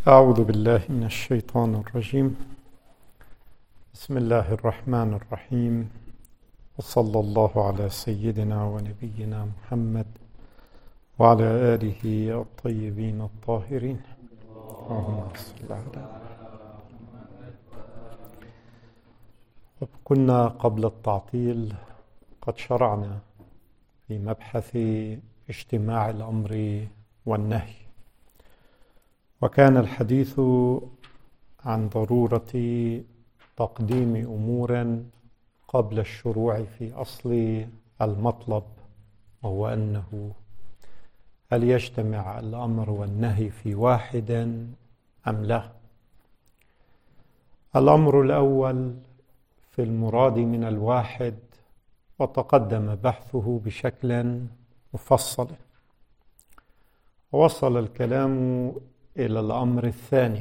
أعوذ بالله من الشيطان الرجيم. بسم الله الرحمن الرحيم، وصلى الله على سيدنا ونبينا محمد وعلى آله الطيبين الطاهرين. اللهم صل على. كنا قبل التعطيل قد شرعنا في مبحث اجتماع الأمر والنهي، وكان الحديث عن ضرورة تقديم أمور قبل الشروع في أصل المطلب، وهو أنه هل يجتمع الأمر والنهي في واحد أم لا؟ الأمر الأول في المراد من الواحد، وتقدم بحثه بشكل مفصل، ووصل الكلام إلى الأمر الثاني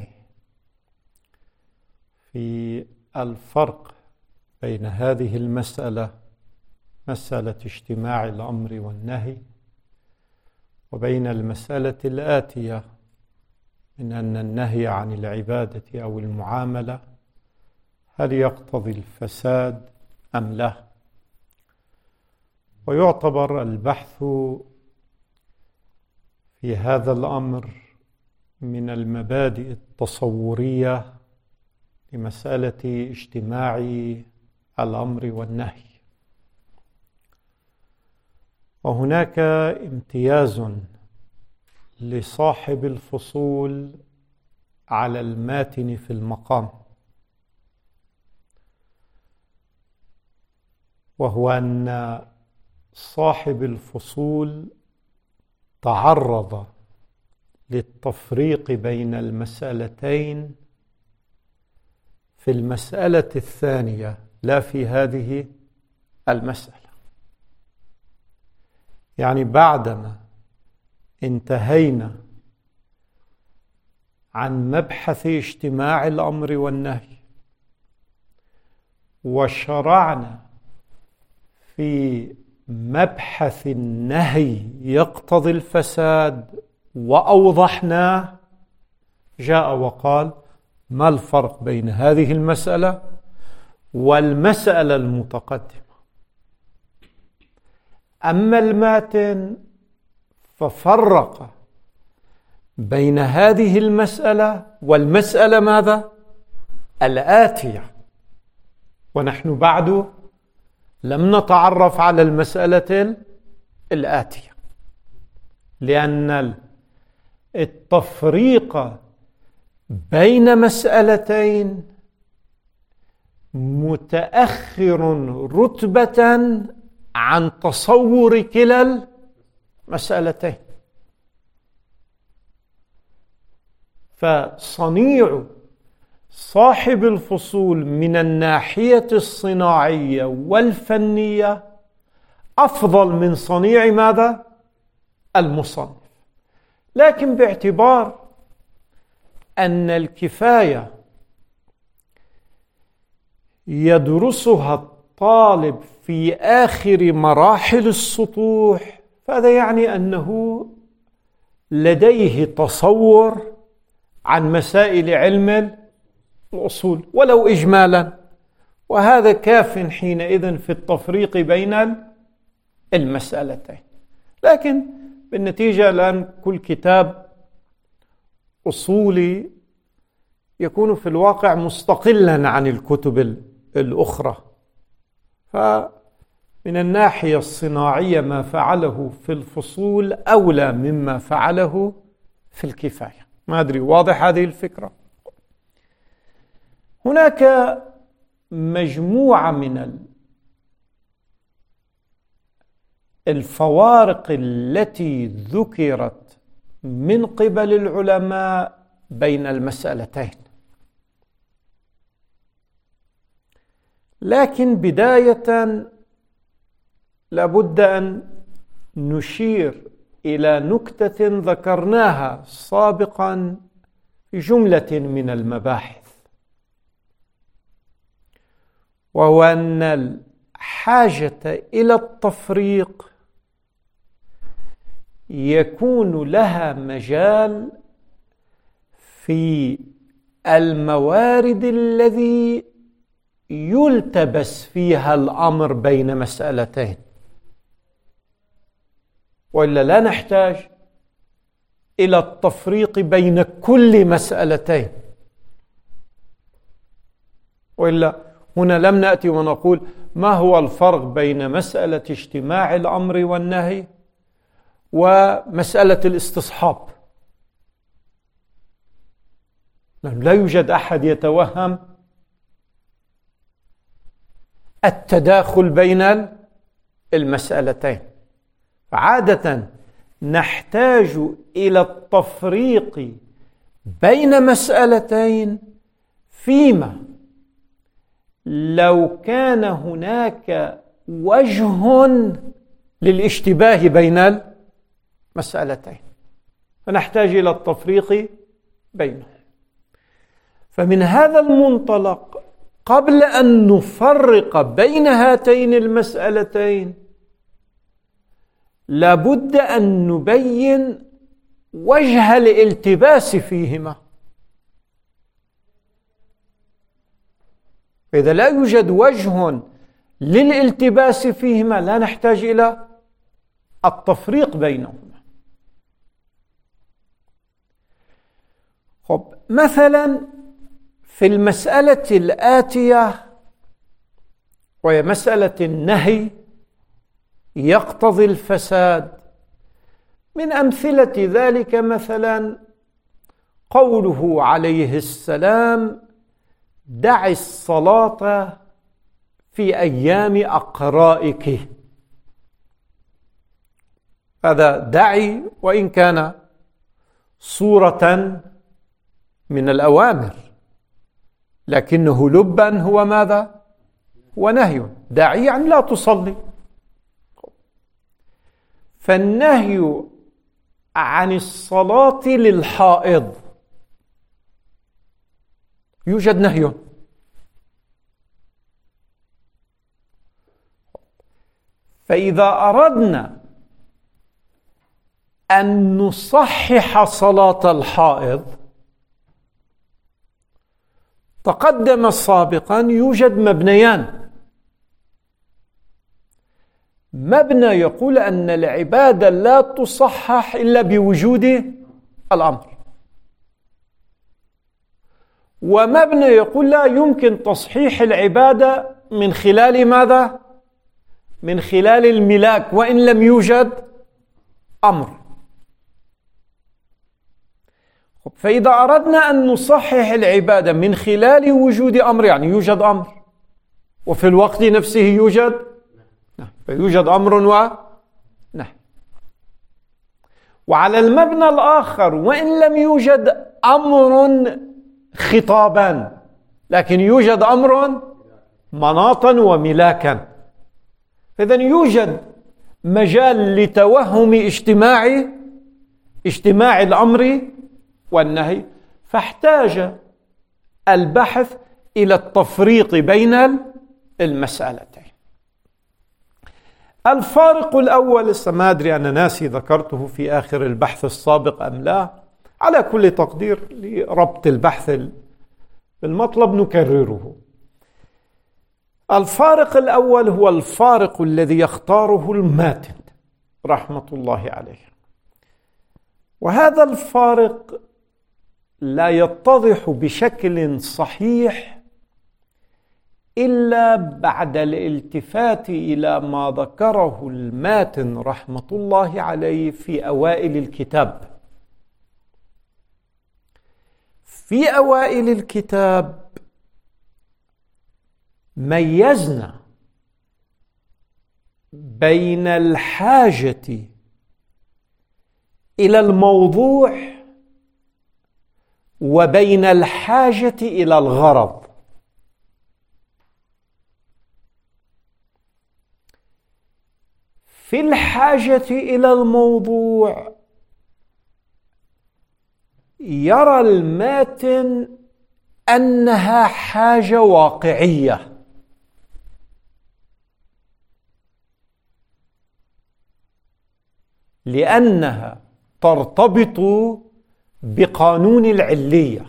في الفرق بين هذه المسألة، مسألة اجتماع الأمر والنهي، وبين المسألة الآتية من أن النهي عن العبادة أو المعاملة هل يقتضي الفساد أم لا؟ ويعتبر البحث في هذا الأمر من المبادئ التصورية لمسألة اجتماع الأمر والنهي. وهناك امتياز لصاحب الفصول على الماتن في المقام، وهو أن صاحب الفصول تعرض للتفريق بين المسألتين في المسألة الثانية، لا في هذه المسألة. يعني بعدما انتهينا عن مبحث اجتماع الأمر والنهي وشرعنا في مبحث النهي يقتضي الفساد وأوضحناه، جاء وقال: ما الفرق بين هذه المسألة والمسألة المتقدمة؟ أما الماتن ففرق بين هذه المسألة والمسألة ماذا؟ الآتية، ونحن بعد لم نتعرف على المسألة الآتية، لأن التفريق بين مسألتين متأخر رتبة عن تصور كلا المسألتين. فصنيع صاحب الفصول من الناحية الصناعية والفنية أفضل من صنيع ماذا؟ المصنف. لكن باعتبار أن الكفاية يدرسها الطالب في آخر مراحل السطوح، فهذا يعني أنه لديه تصور عن مسائل علم الأصول ولو إجمالا، وهذا كاف حينئذ في التفريق بين المسألتين. لكن بالنتيجة الآن كل كتاب أصولي يكون في الواقع مستقلا عن الكتب الأخرى، فمن الناحية الصناعية ما فعله في الفصول أولى مما فعله في الكفاية. ما أدري واضح هذه الفكرة؟ هناك مجموعة من الفوارق التي ذكرت من قبل العلماء بين المسألتين، لكن بداية لابد أن نشير إلى نكتة ذكرناها سابقا في جملة من المباحث، وهو أن الحاجة إلى التفريق يكون لها مجال في الموارد الذي يلتبس فيها الأمر بين مسألتين، وإلا لا نحتاج إلى التفريق بين كل مسألتين. وإلا هنا لم نأتي ونقول ما هو الفرق بين مسألة اجتماع الأمر والنهي ومسألة الاستصحاب. لا يوجد أحد يتوهم التداخل بين المسألتين، فعادة نحتاج إلى التفريق بين مسألتين فيما لو كان هناك وجه للاشتباه بين المسألتين، فنحتاج إلى التفريق بينهم. فمن هذا المنطلق قبل أن نفرق بين هاتين المسألتين لابد أن نبين وجه الالتباس فيهما. إذا لا يوجد وجه للالتباس فيهما لا نحتاج إلى التفريق بينهما. مثلا في المسألة الآتية وهي مسألة النهي يقتضي الفساد، من أمثلة ذلك مثلا قوله عليه السلام: دع الصلاة في أيام أقرائك. هذا دعي وإن كان صورة من الأوامر، لكنه لبا هو ماذا؟ هو نهي. دعي يعني لا تصلي. فالنهي عن الصلاة للحائض يوجد نهي. فإذا أردنا أن نصحح صلاة الحائض تقدم سابقا يوجد مبنيان. مبنى يقول أن العبادة لا تصحح إلا بوجود الأمر، ومبنى يقول لا يمكن تصحيح العبادة من خلال ماذا؟ من خلال الملاك وإن لم يوجد أمر. فإذا أردنا أن نصحح العبادة من خلال وجود أمر، يعني يوجد أمر وفي الوقت نفسه يوجد نهي، فيوجد أمر ونهي. وعلى المبنى الآخر وإن لم يوجد أمر خطابا لكن يوجد أمر مناطا وملاكا، إذن يوجد مجال لتوهم اجتماع الأمر والنهي، فاحتاج البحث إلى التفريق بين المسألتين. الفارق الأول، ما أدري أنا ناسي ذكرته في آخر البحث السابق أم لا، على كل تقدير لربط البحث بالمطلب نكرره. الفارق الأول هو الفارق الذي يختاره الماتن رحمة الله عليه، وهذا الفارق لا يتضح بشكل صحيح إلا بعد الالتفات إلى ما ذكره الماتن رحمة الله عليه في أوائل الكتاب. في أوائل الكتاب ميزنا بين الحاجة إلى الموضوع وبين الحاجة إلى الغرض. في الحاجة إلى الموضوع يرى الماتن أنها حاجة واقعية، لأنها ترتبط بقانون العلية،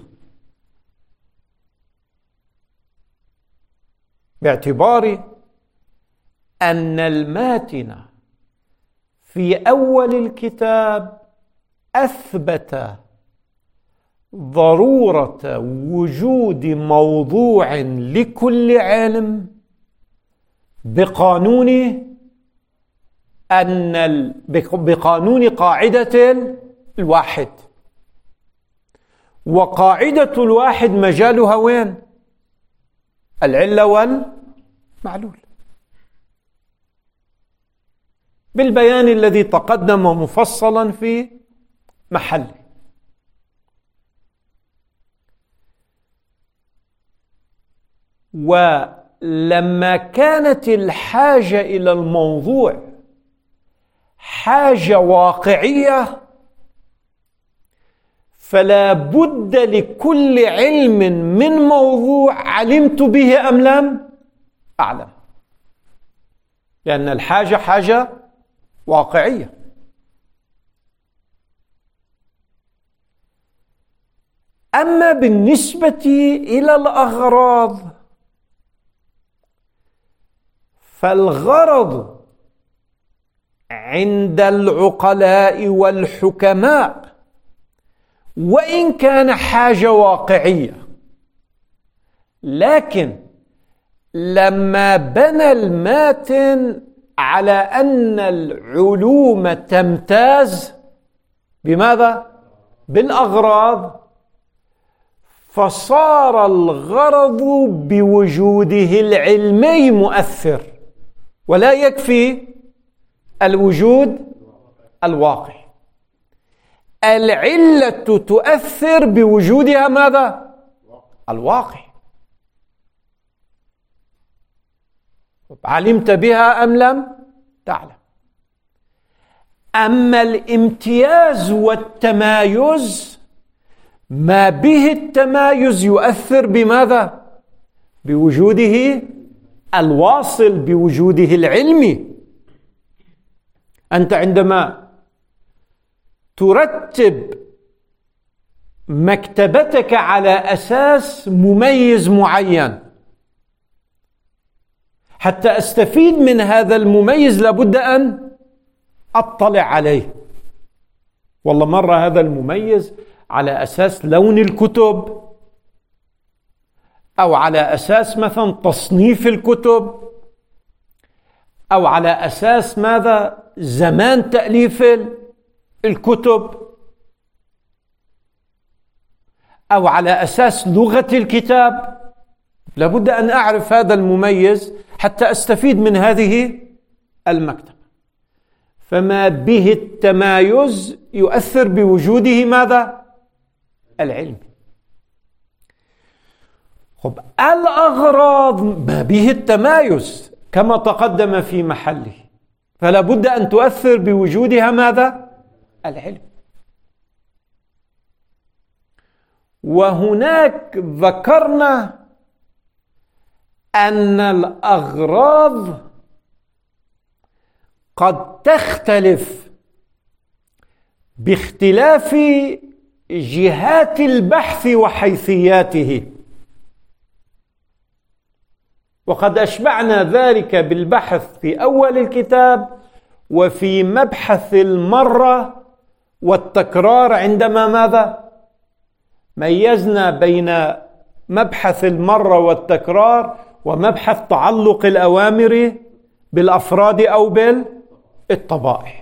باعتبار أن الماتن في أول الكتاب أثبت ضرورة وجود موضوع لكل علم بقانون قاعدة الواحد. وقاعدة الواحد مجالها وين؟ العلة والمعلول، بالبيان الذي تقدم مفصلا في محله. ولما كانت الحاجة إلى الموضوع حاجة واقعية، فلا بد لكل علم من موضوع علمت به أم لم أعلم، لأن الحاجة حاجة واقعية. أما بالنسبة إلى الأغراض، فالغرض عند العقلاء والحكماء وإن كان حاجة واقعية، لكن لما بنى الماتن على أن العلوم تمتاز بماذا؟ بالأغراض، فصار الغرض بوجوده العلمي مؤثر، ولا يكفي الوجود الواقعي. العلة تؤثر بوجودها ماذا؟ الواقع. علمت بها أم لم تعلم؟ أما الامتياز والتمايز، ما به التمايز يؤثر بماذا؟ بوجوده الواصل، بوجوده العلمي. أنت عندما ترتب مكتبتك على أساس مميز معين، حتى أستفيد من هذا المميز لابد أن أطلع عليه. والله مرة هذا المميز على أساس لون الكتب، أو على أساس مثلا تصنيف الكتب، أو على أساس ماذا؟ زمان تأليف الكتب، أو على أساس لغة الكتاب. لابد أن أعرف هذا المميز حتى أستفيد من هذه المكتبة. فما به التمايز يؤثر بوجوده ماذا؟ العلم. خب الأغراض ما به التمايز كما تقدم في محله، فلا بد أن تؤثر بوجودها ماذا؟ العلم. وهناك ذكرنا أن الأغراض قد تختلف باختلاف جهات البحث وحيثياته، وقد أشبعنا ذلك بالبحث في أول الكتاب وفي مبحث المرة والتكرار، عندما ماذا؟ ميزنا بين مبحث المرة والتكرار ومبحث تعلق الأوامر بالأفراد أو بالطبائع.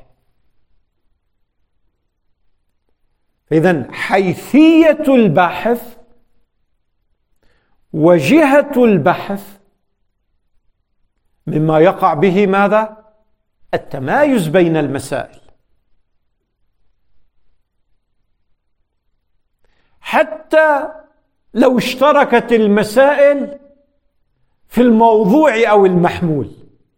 إذن حيثية البحث وجهة البحث مما يقع به ماذا؟ التمايز بين المسائل. حتى لو اشتركت المسائل في الموضوع أو المحمول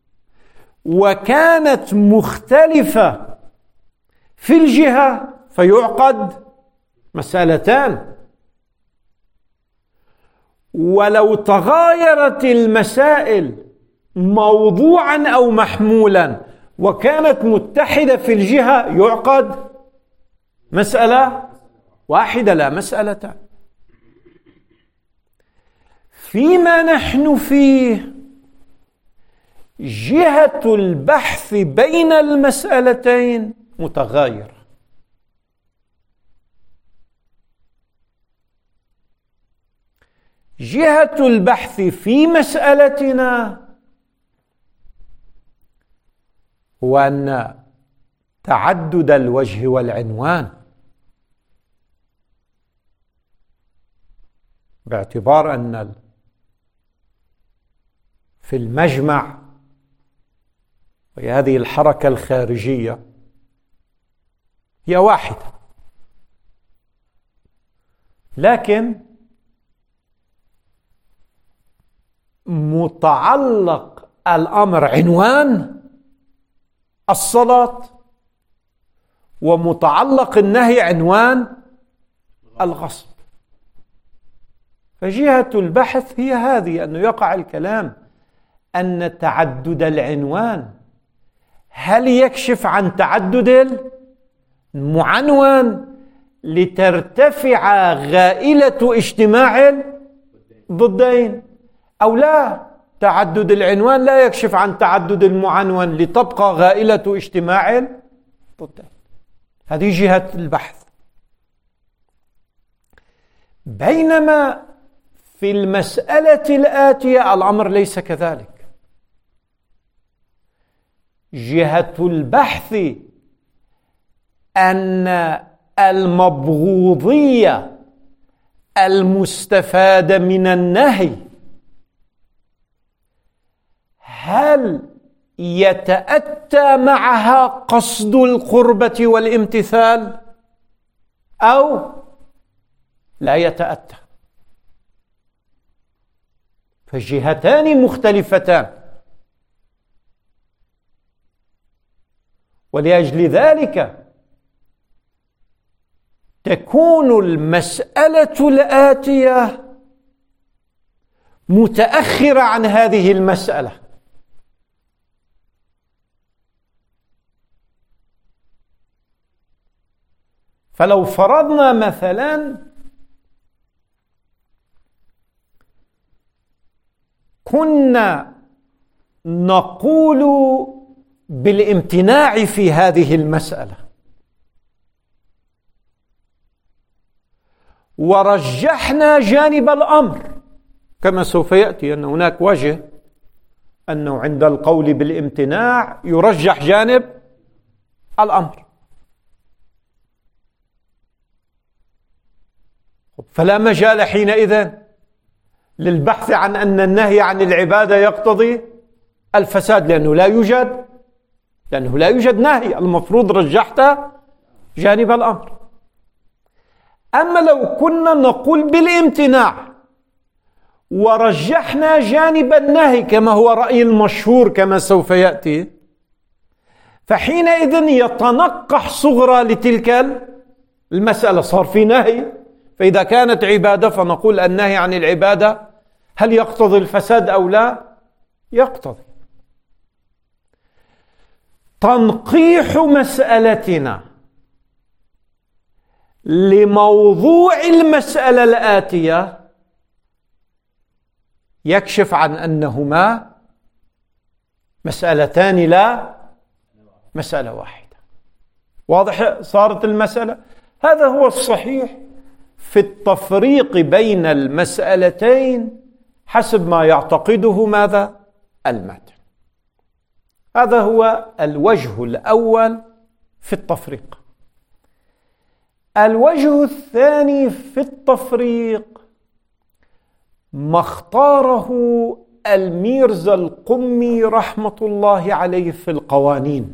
وكانت مختلفة في الجهة، فيعقد مسألتان. ولو تغايرت المسائل موضوعا أو محمولا وكانت متحدة في الجهة، يعقد مسألة واحدة لا مسألة. فيما نحن فيه جهة البحث بين المسألتين متغايرة. جهة البحث في مسألتنا هو أن تعدد الوجه والعنوان، باعتبار أن في المجمع وهي هذه الحركة الخارجية هي واحدة، لكن متعلق الأمر عنوان الصلاة، ومتعلق النهي عنوان الغصب. فجهة البحث هي هذه، أنه يقع الكلام أن تعدد العنوان هل يكشف عن تعدد المعنون لترتفع غائلة اجتماع ضدين، أو لا، تعدد العنوان لا يكشف عن تعدد المعنون لتبقى غائلة اجتماع ضدين. هذه جهة البحث. بينما في المسألة الآتية الأمر ليس كذلك. جهة البحث أن المبغوضية المستفادة من النهي هل يتأتى معها قصد القربة والامتثال أو لا يتأتى؟ فالجهتان مختلفتان، ولأجل ذلك تكون المسألة الآتية متأخرة عن هذه المسألة. فلو فرضنا مثلا كنا نقول بالامتناع في هذه المسألة ورجحنا جانب الأمر، كما سوف يأتي أن هناك وجه أنه عند القول بالامتناع يرجح جانب الأمر، فلا مجال حينئذ للبحث عن أن النهي عن العبادة يقتضي الفساد، لأنه لا يوجد نهي، المفروض رجحت جانب الأمر. أما لو كنا نقول بالامتناع ورجحنا جانب النهي كما هو رأي المشهور كما سوف يأتي، فحينئذ يتنقح صغرى لتلك المسألة، صار في نهي. فإذا كانت عبادة فنقول النهي عن العبادة هل يقتضي الفساد أو لا؟ يقتضي. تنقيح مسألتنا لموضوع المسألة الآتية يكشف عن أنهما مسألتان لا مسألة واحدة. واضح صارت المسألة؟ هذا هو الصحيح في التفريق بين المسألتين حسب ما يعتقده ماذا؟ المتن. هذا هو الوجه الأول في التفريق. الوجه الثاني في التفريق ما اختاره الميرزا القمي رحمة الله عليه في القوانين،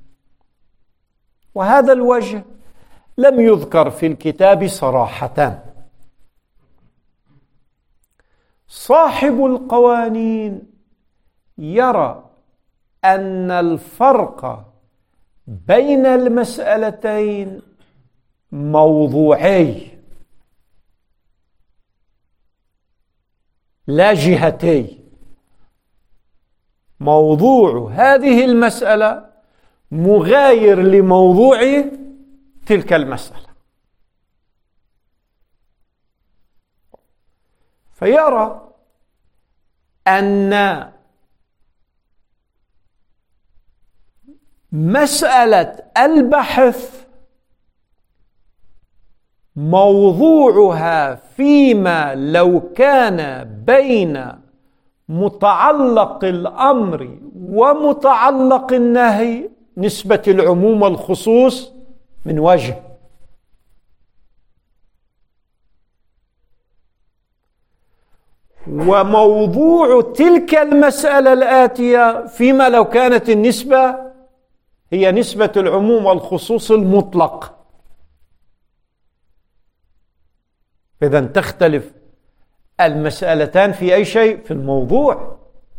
وهذا الوجه لم يذكر في الكتاب صراحة. صاحب القوانين يرى أن الفرق بين المسألتين موضوعي لا جهتي. موضوع هذه المسألة مغاير لموضوع تلك المسألة. فيرى أن مسألة البحث موضوعها فيما لو كان بين متعلق الأمر ومتعلق النهي نسبة العموم والخصوص من وجه، وموضوع تلك المسألة الآتية فيما لو كانت النسبة هي نسبة العموم والخصوص المطلق. إذن تختلف المسألتان في أي شيء؟ في الموضوع.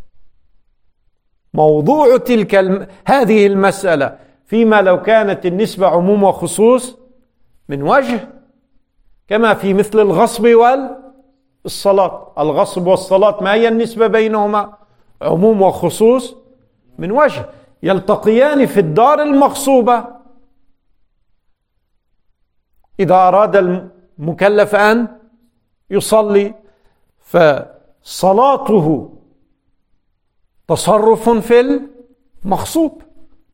موضوع هذه المسألة فيما لو كانت النسبة عموم وخصوص من وجه، كما في مثل الغصب والصلاة. الغصب والصلاة ما هي النسبة بينهما؟ عموم وخصوص من وجه، يلتقيان في الدار المغصوبة إذا أراد المكلف أن يصلي، فصلاته تصرف في المغصوب،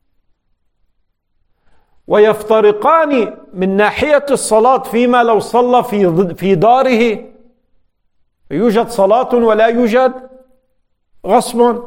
ويفترقان من ناحية الصلاة فيما لو صلى في داره يوجد صلاة ولا يوجد غصب،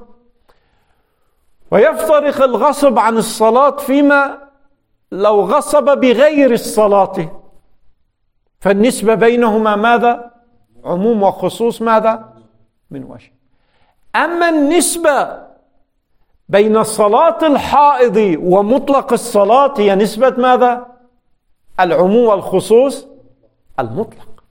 ويفترق الغصب عن الصلاة فيما لو غصب بغير الصلاة، فالنسبة بينهما ماذا؟ عموم وخصوص ماذا؟ من وجه. أما النسبة بين صلاة الحائض ومطلق الصلاة هي نسبة ماذا؟ العموم والخصوص المطلق.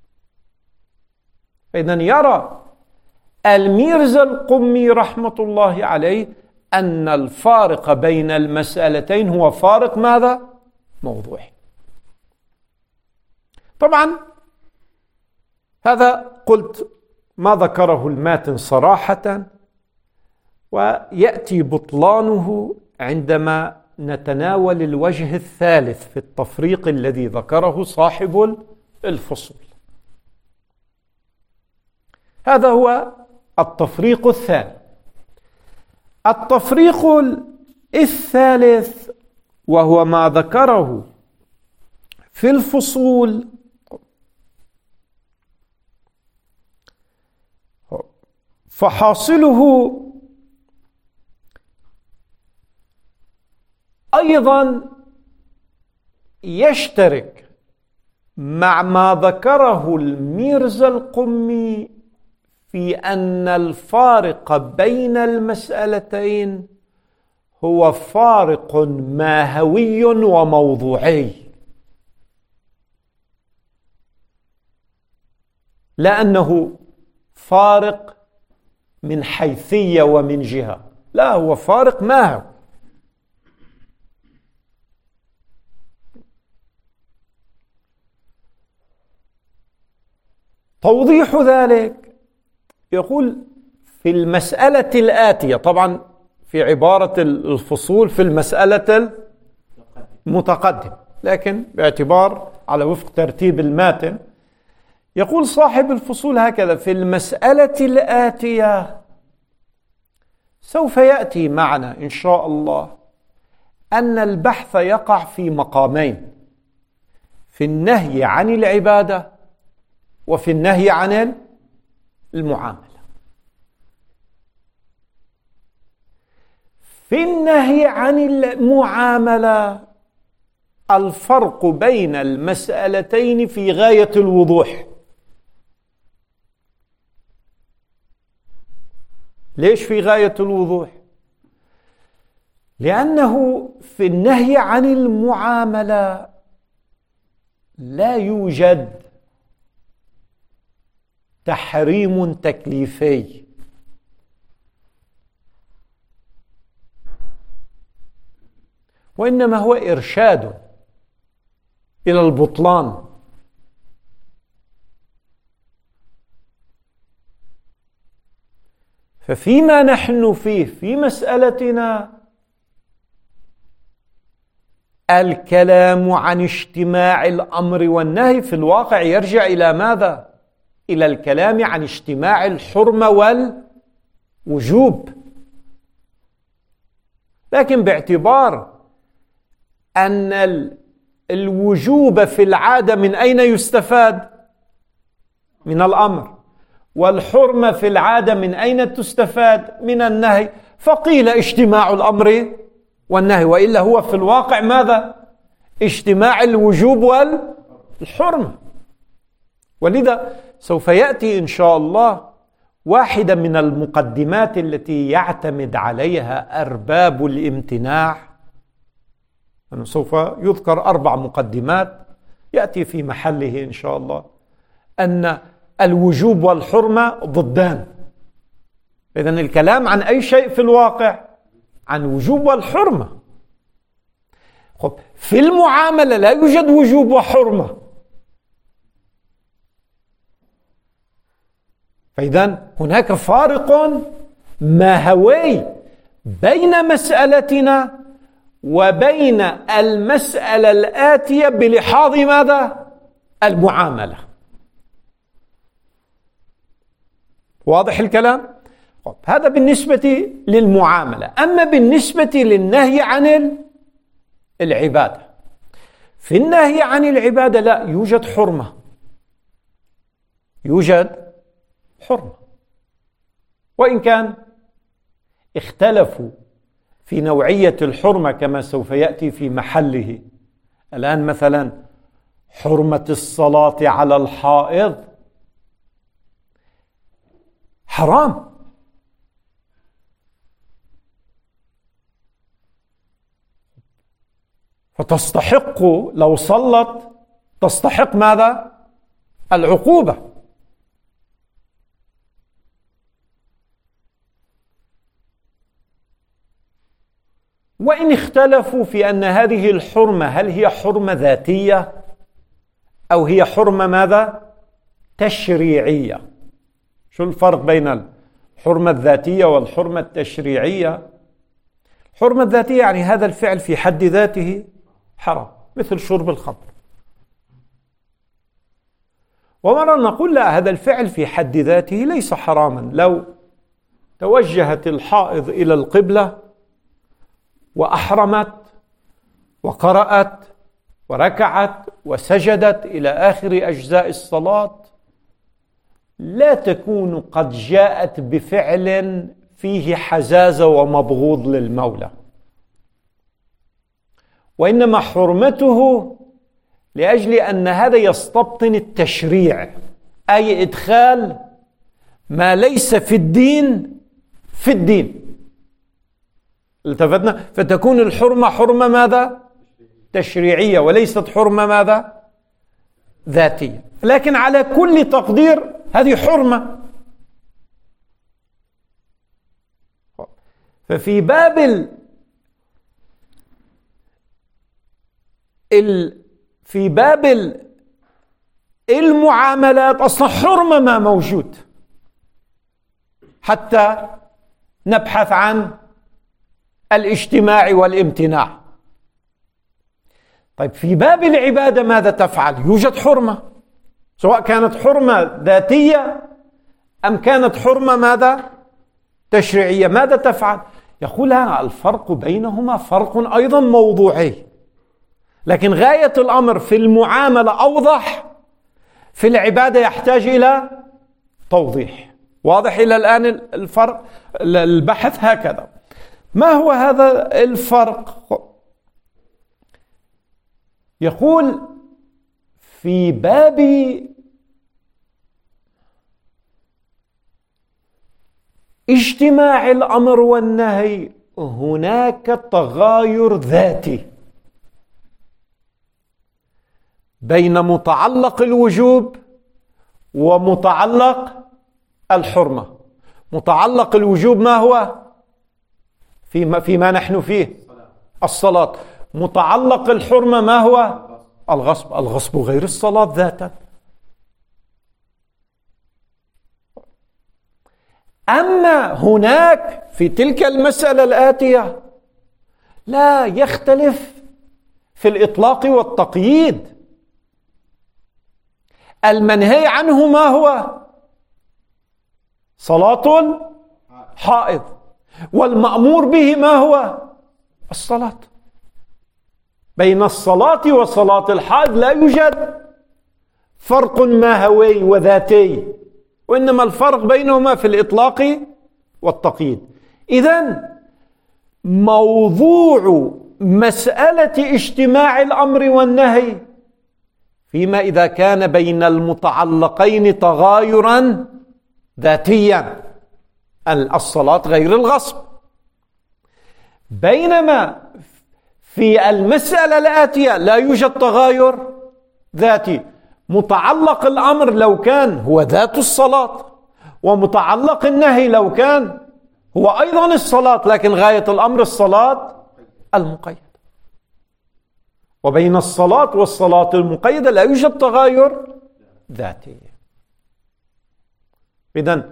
إذن يرى الميرزا القمي رحمة الله عليه أن الفارق بين المسألتين هو فارق ماذا؟ موضوعي. طبعا هذا قلت ما ذكره الماتن صراحة، ويأتي بطلانه عندما نتناول الوجه الثالث في التفريق الذي ذكره صاحب الفصول. هذا هو التفريق الثاني. التفريق الثالث وهو ما ذكره في الفصول فحاصله أيضا يشترك مع ما ذكره الميرزا القمي في أن الفارق بين المسألتين هو فارق ماهوي وموضوعي، لأنه فارق من حيثية ومن جهة، لا هو فارق ماهوي. توضيح ذلك يقول في المسألة الآتية، طبعا في عبارة الفصول في المسألة المتقدم، لكن باعتبار على وفق ترتيب الماتن يقول صاحب الفصول هكذا: في المسألة الآتية سوف يأتي معنا إن شاء الله أن البحث يقع في مقامين، في النهي عن العبادة وفي النهي عن المعاملة. في النهي عن المعاملة الفرق بين المسألتين في غاية الوضوح. ليش في غاية الوضوح؟ لأنه في النهي عن المعاملة لا يوجد تحريم تكليفي، وإنما هو إرشاد إلى البطلان. ففيما نحن فيه في مسألتنا الكلام عن اجتماع الأمر والنهي في الواقع يرجع إلى ماذا؟ إلى الكلام عن اجتماع الحرمة والوجوب، لكن باعتبار أن الوجوب في العادة من أين يستفاد؟ من الأمر، والحرمة في العادة من أين تستفاد؟ من النهي، فقيل اجتماع الأمر والنهي، وإلا هو في الواقع ماذا؟ اجتماع الوجوب والحرمة. ولذا سوف يأتي إن شاء الله واحدة من المقدمات التي يعتمد عليها أرباب الامتناع، أنا سوف يذكر 4 مقدمات يأتي في محله إن شاء الله، أن الوجوب والحرمة ضدان. إذن الكلام عن أي شيء في الواقع؟ عن وجوب والحرمة. في المعاملة لا يوجد وجوب وحرمة، فإذن هناك فارق ماهوي بين مسألتنا وبين المسألة الآتية بلحاظ ماذا؟ المعاملة. واضح الكلام؟ هذا بالنسبة للمعاملة. أما بالنسبة للنهي عن العبادة، في النهي عن العبادة لا يوجد حرمة، يوجد حرمة، وإن كان اختلفوا في نوعية الحرمة كما سوف يأتي في محله. الآن مثلا حرمة الصلاة على الحائض حرام، فتستحق لو صلت تستحق ماذا؟ العقوبة. وإن اختلفوا في أن هذه الحرمة هل هي حرمة ذاتية أو هي حرمة ماذا؟ تشريعية. شو الفرق بين الحرمة الذاتية والحرمة التشريعية؟ الحرمة الذاتية يعني هذا الفعل في حد ذاته حرام، مثل شرب الخمر. ومرة نقول لا، هذا الفعل في حد ذاته ليس حراما. لو توجهت الحائض إلى القبلة وأحرمت وقرأت وركعت وسجدت إلى آخر أجزاء الصلاة، لا تكون قد جاءت بفعل فيه حزازة ومبغوض للمولى، وإنما حرمته لأجل أن هذا يستبطن التشريع، أي إدخال ما ليس في الدين في الدين. التفتنا؟ فتكون الحرمة حرمة ماذا؟ تشريعية، وليست حرمة ماذا؟ ذاتية. لكن على كل تقدير هذه حرمة. ففي باب في باب المعاملات أصلا حرمة ما موجود، حتى نبحث عن الاجتماع والامتناع. طيب في باب العبادة ماذا تفعل؟ يوجد حرمة، سواء كانت حرمة ذاتية أم كانت حرمة ماذا؟ تشريعية. ماذا تفعل؟ يقول الفرق بينهما فرق أيضا موضوعي، لكن غاية الأمر في المعاملة أوضح، في العبادة يحتاج إلى توضيح. واضح إلى الآن الفرق؟ البحث هكذا. ما هو هذا الفرق؟ يقول في باب اجتماع الأمر والنهي هناك تغاير ذاتي بين متعلق الوجوب ومتعلق الحرمة. متعلق الوجوب ما هو؟ فيما نحن فيه الصلاة. متعلق الحرمة ما هو؟ الغصب. الغصب غير الصلاة ذاتا. أما هناك في تلك المسألة الآتية لا، يختلف في الإطلاق والتقييد. المنهي عنه ما هو؟ صلاة حائض. والمأمور به ما هو؟ الصلاة. بين الصلاة وصلاة الحائض لا يوجد فرق ماهوي وذاتي، وإنما الفرق بينهما في الإطلاق والتقييد. إذن موضوع مسألة اجتماع الأمر والنهي فيما إذا كان بين المتعلقين تغايرا ذاتيا، الصلاة غير الغصب، بينما في المسألة الآتية لا يوجد تغاير ذاتي. متعلق الأمر لو كان هو ذات الصلاة، ومتعلق النهي لو كان هو أيضا الصلاة، لكن غاية الأمر الصلاة المقيدة. وبين الصلاة والصلاة المقيدة لا يوجد تغاير ذاتي. إذن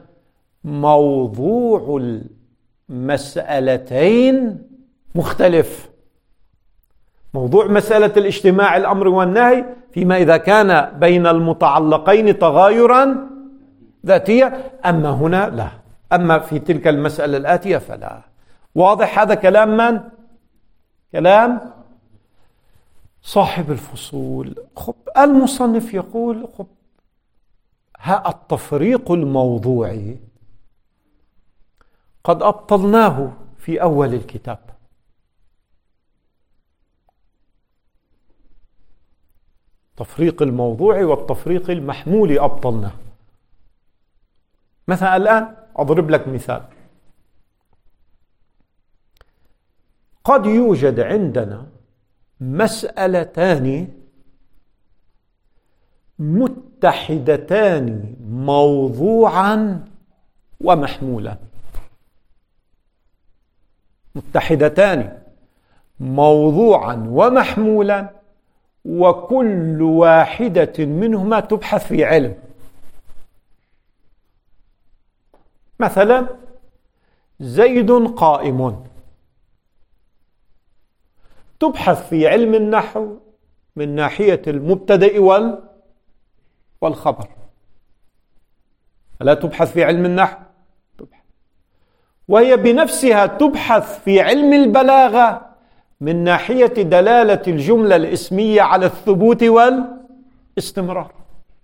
موضوع المسألتين مختلف. موضوع مسألة الاجتماع الأمر والنهي فيما إذا كان بين المتعلقين تغايرا ذاتيا، أما هنا لا، أما في تلك المسألة الآتية فلا. واضح هذا كلام من؟ كلام صاحب الفصول. المصنف يقول ها التفريق الموضوعي قد أبطلناه في أول الكتاب. التفريق الموضوعي والتفريق المحمولي أبطلناه. مثلا الآن أضرب لك مثال. قد يوجد عندنا مسألتان متحدتان موضوعا ومحمولا. متحدتان موضوعا ومحمولا، وكل واحدة منهما تبحث في علم. مثلا زيد قائم، تبحث في علم النحو من ناحية المبتدأ والخبر. ألا تبحث في علم النحو؟ تبحث. وهي بنفسها تبحث في علم البلاغة من ناحية دلالة الجملة الاسمية على الثبوت والاستمرار،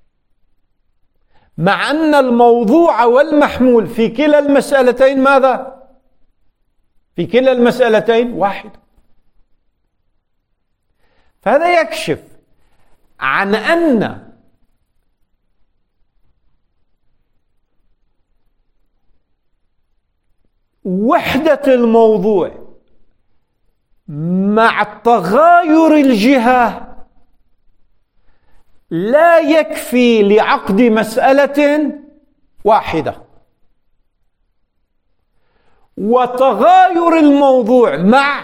مع أن الموضوع والمحمول في كلا المسألتين ماذا؟ في كلا المسألتين واحد. فهذا يكشف عن أن وحدة الموضوع مع تغاير الجهة لا يكفي لعقد مسألة واحدة، وتغاير الموضوع مع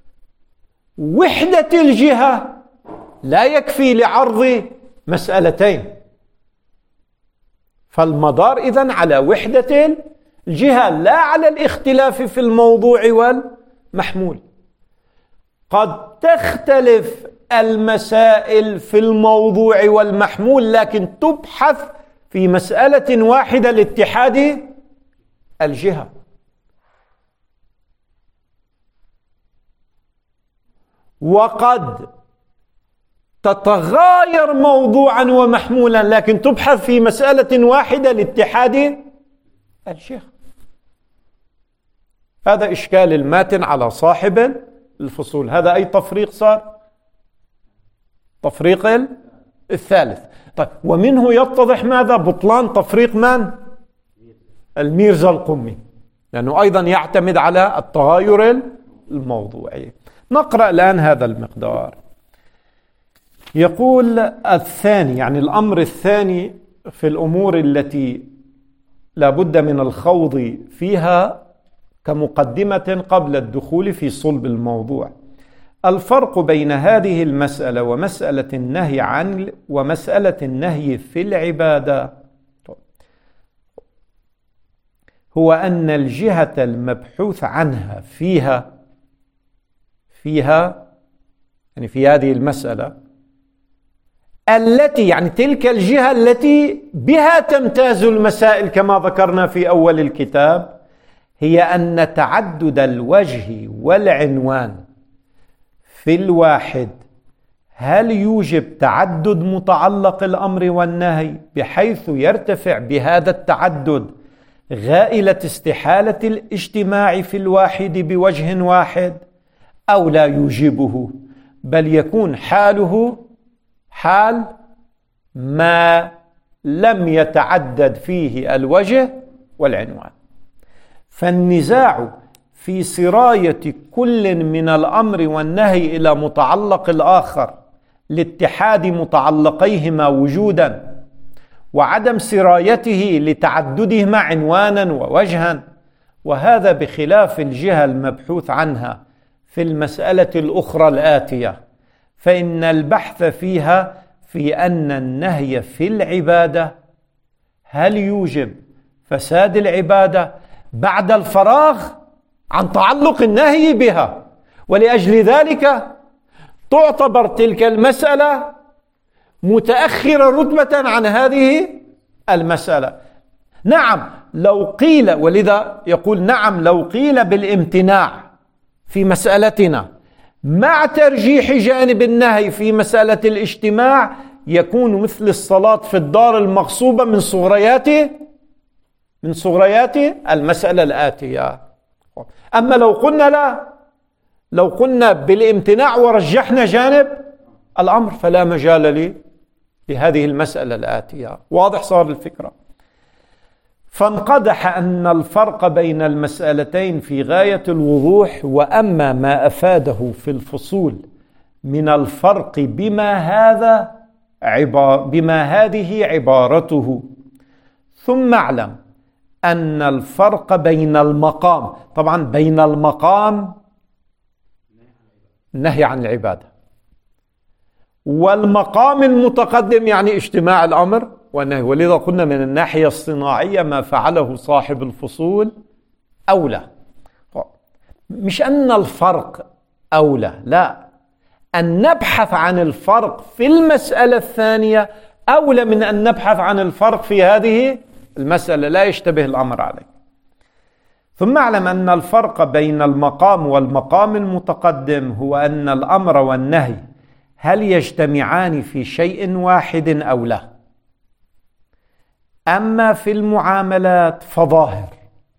وحدة الجهة لا يكفي لعرض مسألتين. فالمدار إذن على وحدة الجهة لا على الاختلاف في الموضوع والمحمول. قد تختلف المسائل في الموضوع والمحمول، لكن تبحث في مسألة واحدة لاتحاد الجهة. وقد تتغاير موضوعا ومحمولا، لكن تبحث في مسألة واحدة لاتحاد الجهة. هذا إشكال الماتن على صاحب الفصول. هذا أي تفريق صار؟ تفريق الثالث. طيب، ومنه يتضح ماذا؟ بطلان تفريق من؟ الميرزا القمي، لأنه أيضا يعتمد على التغاير الموضوعي. نقرأ الآن هذا المقدار. يقول الثاني، يعني الأمر الثاني في الأمور التي لا بد من الخوض فيها كمقدمة قبل الدخول في صلب الموضوع، الفرق بين هذه المسألة ومسألة النهي عن ومسألة النهي في العبادة هو أن الجهة المبحوث عنها فيها يعني في هذه المسألة التي يعني تلك الجهة التي بها تمتاز المسائل كما ذكرنا في أول الكتاب، هي أن تعدد الوجه والعنوان في الواحد هل يوجب تعدد متعلق الأمر والنهي بحيث يرتفع بهذا التعدد غائلة استحالة الاجتماع في الواحد بوجه واحد، أو لا يوجبه، بل يكون حاله حال ما لم يتعدد فيه الوجه والعنوان. فالنزاع في سراية كل من الأمر والنهي إلى متعلق الآخر لاتحاد متعلقيهما وجودا، وعدم سرايته لتعددهما عنوانا ووجها، وهذا بخلاف الجهة المبحوث عنها في المسألة الأخرى الآتية، فإن البحث فيها في أن النهي في العبادة هل يوجب فساد العبادة بعد الفراغ عن تعلق النهي بها، ولأجل ذلك تعتبر تلك المسألة متأخرة رتبة عن هذه المسألة. نعم لو قيل، ولذا يقول نعم لو قيل بالامتناع في مسألتنا مع ترجيح جانب النهي في مسألة الاجتماع يكون مثل الصلاة في الدار المغصوبة من صغريات المسألة الآتية. أما لو قلنا لا، لو قلنا بالامتناع ورجحنا جانب الأمر فلا مجال لي لهذه المسألة الآتية. واضح صار الفكرة؟ فانقدح أن الفرق بين المسألتين في غاية الوضوح، وأما ما أفاده في الفصول من الفرق بما هذه عبارته. ثم اعلم أن الفرق بين المقام، طبعا بين المقام النهي عن العبادة، والمقام المتقدم يعني اجتماع الأمر والنهي، ولذا قلنا من الناحية الصناعية ما فعله صاحب الفصول أولى. مش أن الفرق أولى، لا، أن نبحث عن الفرق في المسألة الثانية أولى من أن نبحث عن الفرق في هذه المسألة، لا يشتبه الأمر عليه. ثم اعلم أن الفرق بين المقام والمقام المتقدم هو أن الأمر والنهي هل يجتمعان في شيء واحد أو لا. أما في المعاملات فظاهر،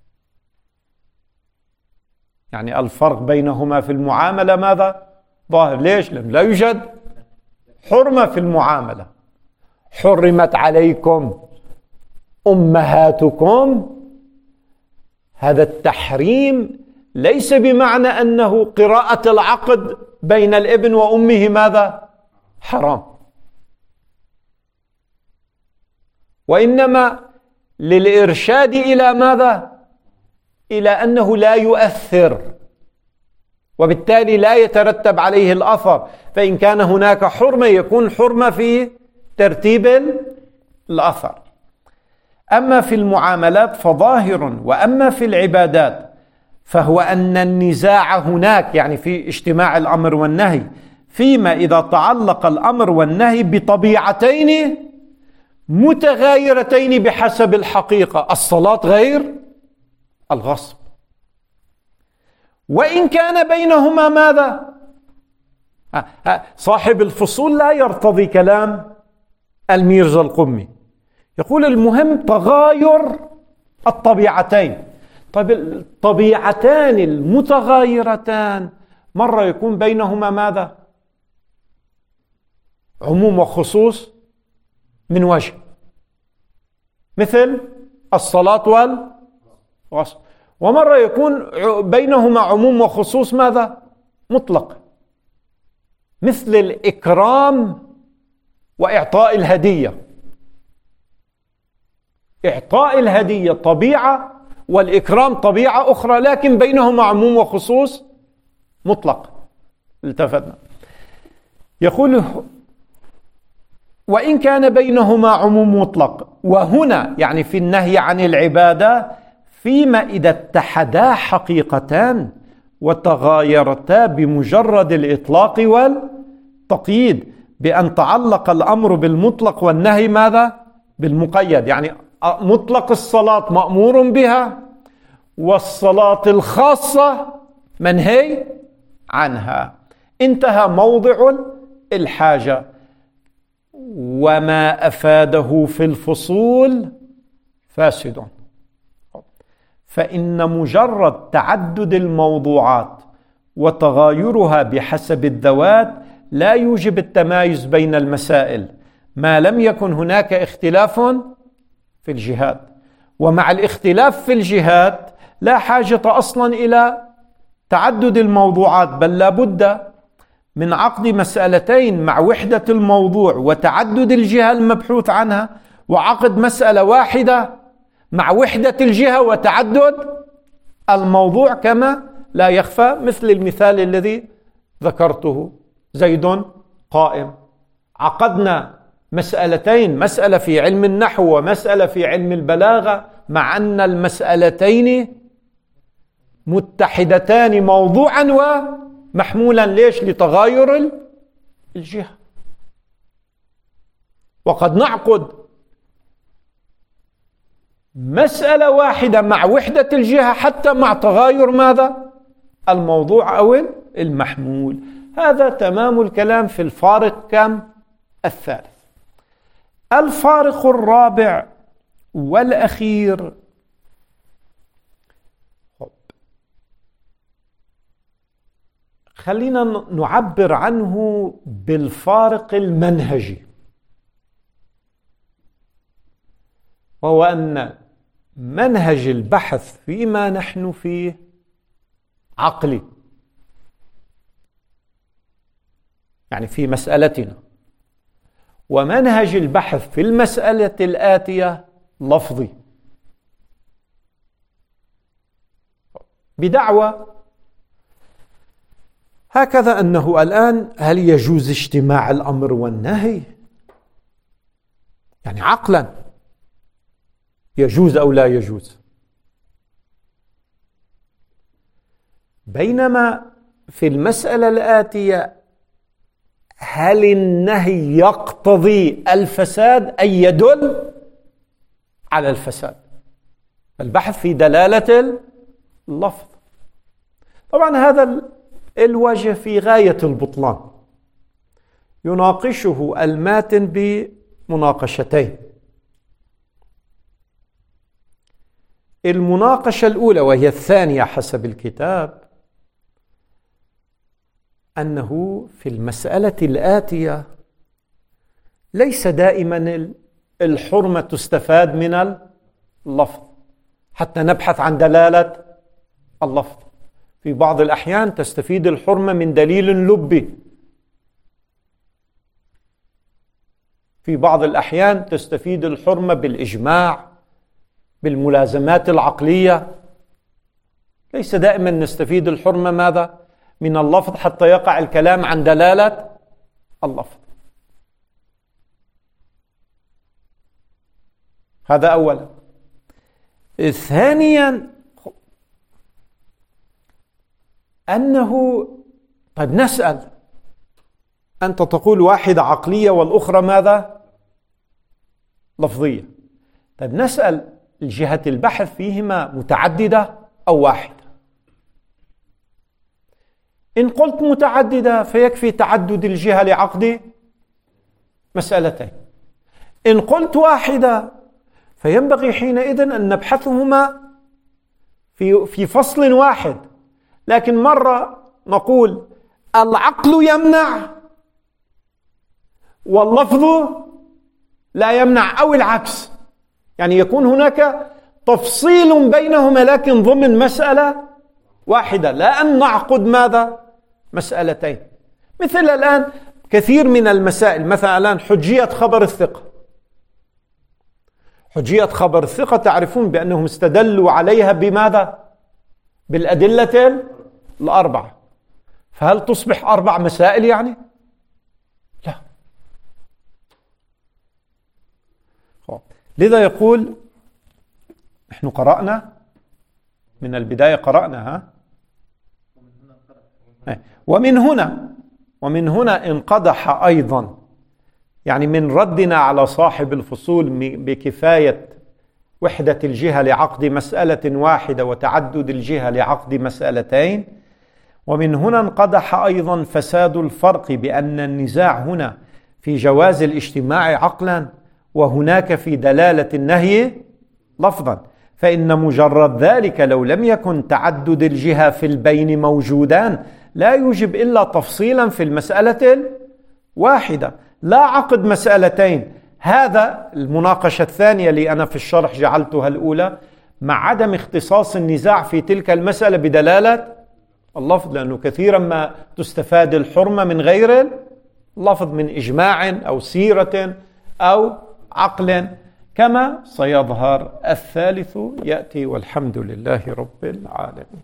يعني الفرق بينهما في المعاملة ماذا؟ ظاهر. ليش؟ لأن لا يوجد حرمة في المعاملة. حرمت عليكم أمهاتكم، هذا التحريم ليس بمعنى أنه قراءة العقد بين الابن وأمه ماذا؟ حرام، وإنما للإرشاد إلى ماذا؟ إلى أنه لا يؤثر، وبالتالي لا يترتب عليه الأثر. فإن كان هناك حرمة يكون حرمة في ترتيب الأثر. أما في المعاملات فظاهر، وأما في العبادات فهو أن النزاع هناك يعني في اجتماع الأمر والنهي فيما إذا تعلق الأمر والنهي بطبيعتين متغايرتين بحسب الحقيقة. الصلاة غير الغصب، وإن كان بينهما ماذا؟ صاحب الفصول لا يرتضي كلام الميرزا القمي، يقول المهم تغاير الطبيعتين. طيب الطبيعتان المتغايرتان مرة يكون بينهما ماذا؟ عموم وخصوص من وجه، مثل الصلاة والغسل، ومرة يكون بينهما عموم وخصوص ماذا؟ مطلق، مثل الإكرام وإعطاء الهدية. إعطاء الهدية طبيعة والإكرام طبيعة أخرى، لكن بينهما عموم وخصوص مطلق. التفتنا. يقول وإن كان بينهما عموم مطلق، وهنا يعني في النهي عن العبادة فيما إذا اتحدا حقيقتان وتغايرتا بمجرد الإطلاق والتقييد، بأن تعلق الأمر بالمطلق والنهي ماذا؟ بالمقيد. يعني مطلق الصلاة مأمور بها، والصلاة الخاصة منهي عنها. انتهى موضع الحاجة. وما أفاده في الفصول فاسد. فإن مجرد تعدد الموضوعات وتغايرها بحسب الذوات لا يوجب التمايز بين المسائل ما لم يكن هناك اختلاف في الجهات. ومع الاختلاف في الجهات لا حاجة أصلا إلى تعدد الموضوعات، بل لا بد من عقد مسألتين مع وحدة الموضوع وتعدد الجهة المبحوث عنها، وعقد مسألة واحدة مع وحدة الجهة وتعدد الموضوع، كما لا يخفى مثل المثال الذي ذكرته: زيد قائم. عقدنا مسألتين، مسألة في علم النحو ومسألة في علم البلاغة، مع أن المسألتين متحدتان موضوعا ومحمولا. ليش؟ لتغاير الجهة. وقد نعقد مسألة واحدة مع وحدة الجهة حتى مع تغاير ماذا؟ الموضوع أو المحمول. هذا تمام الكلام في الفارق كم؟ الثالث. الفارق الرابع والأخير خلينا نعبر عنه بالفارق المنهجي، وهو أن منهج البحث فيما نحن فيه عقلي، يعني في مسألتنا، ومنهج البحث في المسألة الآتية لفظي، بدعوى هكذا أنه الآن هل يجوز اجتماع الأمر والنهي؟ يعني عقلا يجوز أو لا يجوز؟ بينما في المسألة الآتية هل النهي يقتضي الفساد أي يدل على الفساد؟ البحث في دلالة اللفظ. طبعا هذا الوجه في غاية البطلان، يناقشه الماتن بمناقشتين. المناقشة الأولى وهي الثانية حسب الكتاب أنه في المسألة الآتية ليس دائما الحرمة تستفاد من اللفظ حتى نبحث عن دلالة اللفظ. في بعض الأحيان تستفيد الحرمة من دليل لبي، في بعض الأحيان تستفيد الحرمة بالإجماع، بالملازمات العقلية. ليس دائما نستفيد الحرمة ماذا؟ من اللفظ حتى يقع الكلام عن دلالة اللفظ. هذا أولا. ثانيا أنه قد نسأل، أنت تقول واحدة عقلية والأخرى ماذا؟ لفظية. طيب نسأل الجهة البحث فيهما متعددة أو واحدة؟ إن قلت متعددة فيكفي تعدد الجهة لعقد مسألتين. إن قلت واحدة فينبغي حينئذ أن نبحثهما في فصل واحد، لكن مرة نقول العقل يمنع واللفظ لا يمنع، أو العكس، يعني يكون هناك تفصيل بينهما لكن ضمن مسألة واحدة، لا أن نعقد ماذا؟ مسألتين. مثل الآن كثير من المسائل، مثلا الآن حجية خبر الثقة. حجية خبر الثقة تعرفون بأنهم استدلوا عليها بماذا؟ بالأدلة الأربعة. فهل تصبح 4 مسائل يعني؟ لا. لذا يقول نحن قرأنا من البداية، قرأنا ومن هنا انقدح أيضا يعني من ردنا على صاحب الفصول بكفاية وحدة الجهة لعقد مسألة واحدة وتعدد الجهة لعقد مسألتين. ومن هنا انقدح أيضا فساد الفرق بأن النزاع هنا في جواز الاجتماع عقلا وهناك في دلالة النهي لفظا، فإن مجرد ذلك لو لم يكن تعدد الجهة في البين موجودان لا يوجب إلا تفصيلا في المسألة الواحدة، لا عقد مسألتين. هذا المناقشة الثانية اللي أنا في الشرح جعلتها الأولى، مع عدم اختصاص النزاع في تلك المسألة بدلالة اللفظ، لأنه كثيرا ما تستفاد الحرمة من غير اللفظ، من إجماع أو سيرة أو عقل، كما سيظهر. الثالث يأتي، والحمد لله رب العالمين.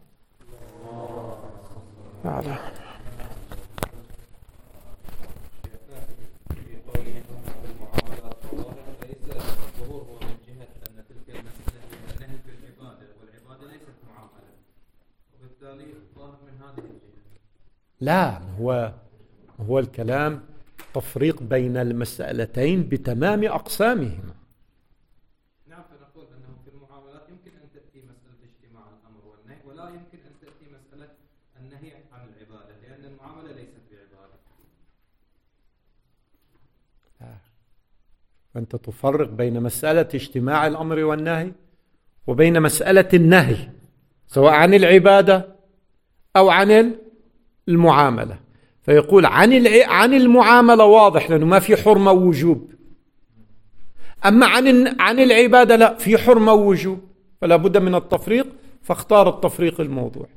لا، هو الكلام تفريق بين المسألتين بتمام أقسامهما. نعم، فنقول أنه في المعاملات يمكن أن تأتي مسألة اجتماع الأمر والنهي، ولا يمكن أن تأتي مسألة النهي عن العبادة، لأن المعاملة ليست بعبادة. فأنت تفرق بين مسألة اجتماع الأمر والنهي وبين مسألة النهي، سواء عن العبادة أو عن المعاملة. فيقول عن المعاملة واضح لأنه ما في حرمة ووجوب، أما عن العبادة لا، في حرمة ووجوب، فلا بد من التفريق، فاختار التفريق الموضوع.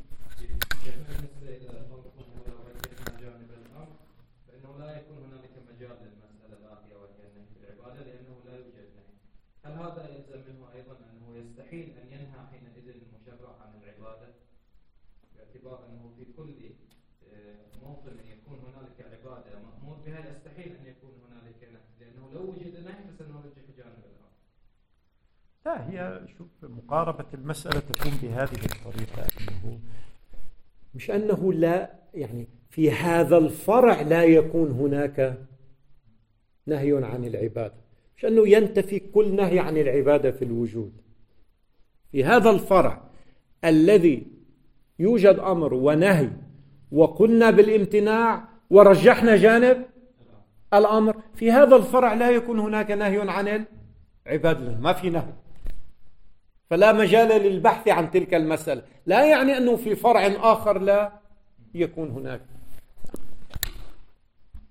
هل هذا يلزم منه أيضا أنه يستحيل أن ينهى حينئذ المشرع عن العبادة، باعتبار أنه في كل موطن يكون هنالك عبادة مأمور بها يستحيل أن يكون هنالك نهي، لأنه لو وجد نهي فسنرجح جانب الآخر. لا، هي شوف، مقاربة المسألة تكون بهذه الطريقة، أنه مش أنه لا، يعني في هذا الفرع لا يكون هناك نهي عن العبادة، مش أنه ينتفي كل نهي عن العبادة في الوجود. في هذا الفرع الذي يوجد أمر ونهي وقلنا بالامتناع ورجحنا جانب الأمر، في هذا الفرع لا يكون هناك نهي عن العبادة، ما في نهي، فلا مجال للبحث عن تلك المسألة. لا يعني أنه في فرع آخر لا يكون هناك